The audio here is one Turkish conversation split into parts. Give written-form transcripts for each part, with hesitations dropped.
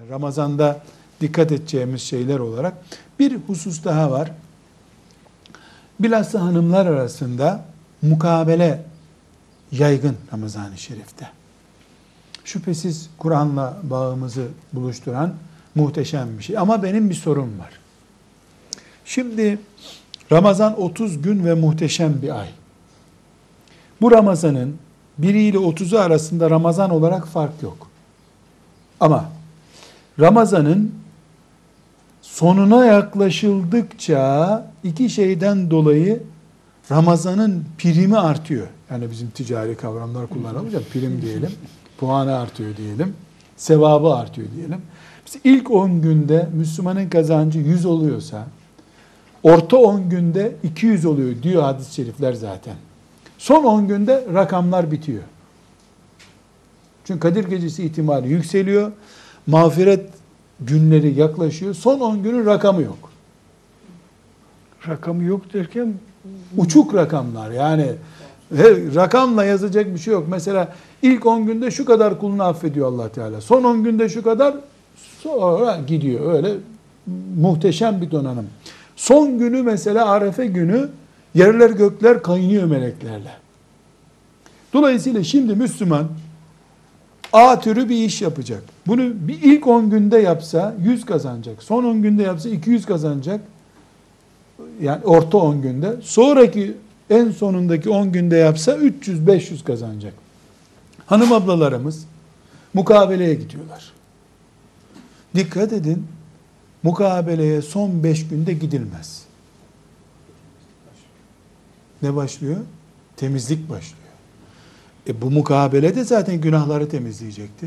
Ramazan'da dikkat edeceğimiz şeyler olarak bir husus daha var. Bilhassa hanımlar arasında mukabele yaygın Ramazan-ı Şerif'te. Şüphesiz Kur'an'la bağımızı buluşturan muhteşem bir şey. Ama benim bir sorum var. Şimdi Ramazan 30 gün ve muhteşem bir ay. Bu Ramazan'ın 1 ile 30'u arasında Ramazan olarak fark yok. Ama Ramazan'ın sonuna yaklaşıldıkça iki şeyden dolayı Ramazan'ın primi artıyor. Yani bizim ticari kavramlar kullanalım. Prim diyelim. Puanı artıyor diyelim. Sevabı artıyor diyelim. Biz ilk 10 günde Müslümanın kazancı 100 oluyorsa orta 10 günde 200 oluyor diyor hadis-i şerifler zaten. Son 10 günde rakamlar bitiyor. Çünkü Kadir Gecesi ihtimali yükseliyor. Mağfiret günleri yaklaşıyor. Son 10 günün rakamı yok. Rakamı yok derken? Uçuk rakamlar yani. Rakamla yazacak bir şey yok. Mesela ilk 10 günde şu kadar kulunu affediyor Allah Teala. Son 10 günde şu kadar, sonra gidiyor. Öyle muhteşem bir donanım. Son günü mesela Arefe günü yerler gökler kaynıyor meleklerle. Dolayısıyla şimdi Müslüman A türü bir iş yapacak. Bunu bir ilk 10 günde yapsa 100 kazanacak. Son 10 günde yapsa 200 kazanacak. Yani orta 10 günde. Sonraki en sonundaki 10 günde yapsa 300-500 kazanacak. Hanım ablalarımız mukabeleye gidiyorlar. Dikkat edin, mukabeleye son 5 günde gidilmez. Ne başlıyor? Temizlik başlıyor. Bu mukabele de zaten günahları temizleyecekti.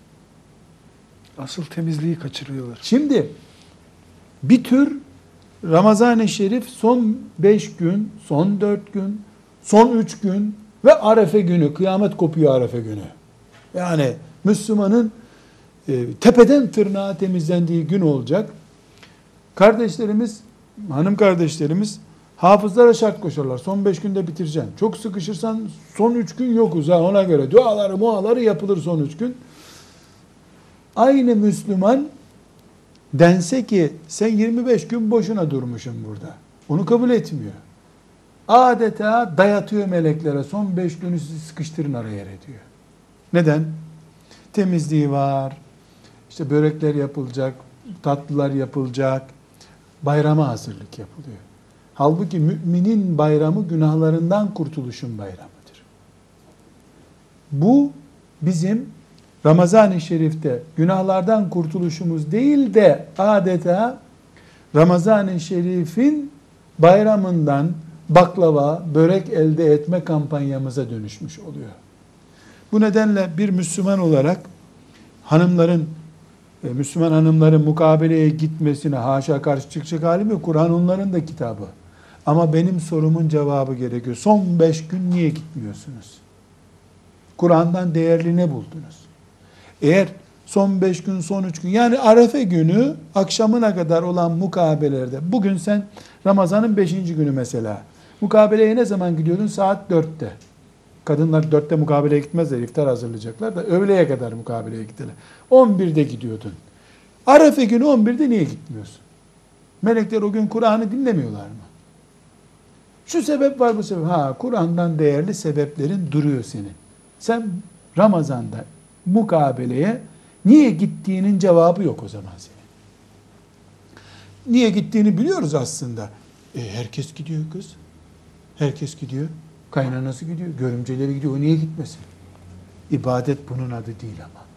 Asıl temizliği kaçırıyorlar. Şimdi bir tür Ramazan-ı Şerif son 5 gün, son 4 gün, son 3 gün ve Arefe günü, kıyamet kopuyor Arefe günü. Yani Müslümanın tepeden tırnağa temizlendiği gün olacak. Kardeşlerimiz, hanım kardeşlerimiz hafızlara şart koşarlar. Son 5 günde bitireceksin. Çok sıkışırsan son 3 gün yokuz ha, ona göre. Duaları yapılır son 3 gün. Aynı Müslüman dense ki sen 25 gün boşuna durmuşsun burada. Onu kabul etmiyor. Adeta dayatıyor meleklere. Son 5 günü sizi sıkıştırın araya diyor. Neden? Temizliği var. İşte börekler yapılacak, tatlılar yapılacak. Bayrama hazırlık yapılıyor. Halbuki müminin bayramı günahlarından kurtuluşun bayramıdır. Bu bizim Ramazan-ı Şerif'te günahlardan kurtuluşumuz değil de adeta Ramazan-ı Şerif'in bayramından baklava, börek elde etme kampanyamıza dönüşmüş oluyor. Bu nedenle bir Müslüman olarak hanımların, Müslüman hanımların mukabeleye gitmesine haşa karşı çıkacak halim yok. Kur'an onların da kitabı. Ama benim sorumun cevabı gerekiyor. Son 5 gün niye gitmiyorsunuz? Kur'an'dan değerli ne buldunuz? Eğer son 5 gün, son 3 gün, yani Arefe günü akşamına kadar olan mukabelelerde, bugün sen Ramazan'ın 5. günü mesela, mukabeleye ne zaman gidiyordun? Saat 4'te. Kadınlar 4'te mukabeleye gitmezler, iftar hazırlayacaklar da öğleye kadar mukabeleye gittiler. 11'de gidiyordun. Arefe günü 11'de niye gitmiyorsun? Melekler o gün Kur'an'ı dinlemiyorlar mı? Şu sebep var, bu sebep. Kur'an'dan değerli sebeplerin duruyor senin. Sen Ramazan'da mukabeleye niye gittiğinin cevabı yok o zaman senin. Niye gittiğini biliyoruz aslında. Herkes gidiyor kız. Herkes gidiyor. Kaynanası gidiyor. Görümceleri gidiyor. O niye gitmesin? İbadet bunun adı değil ama.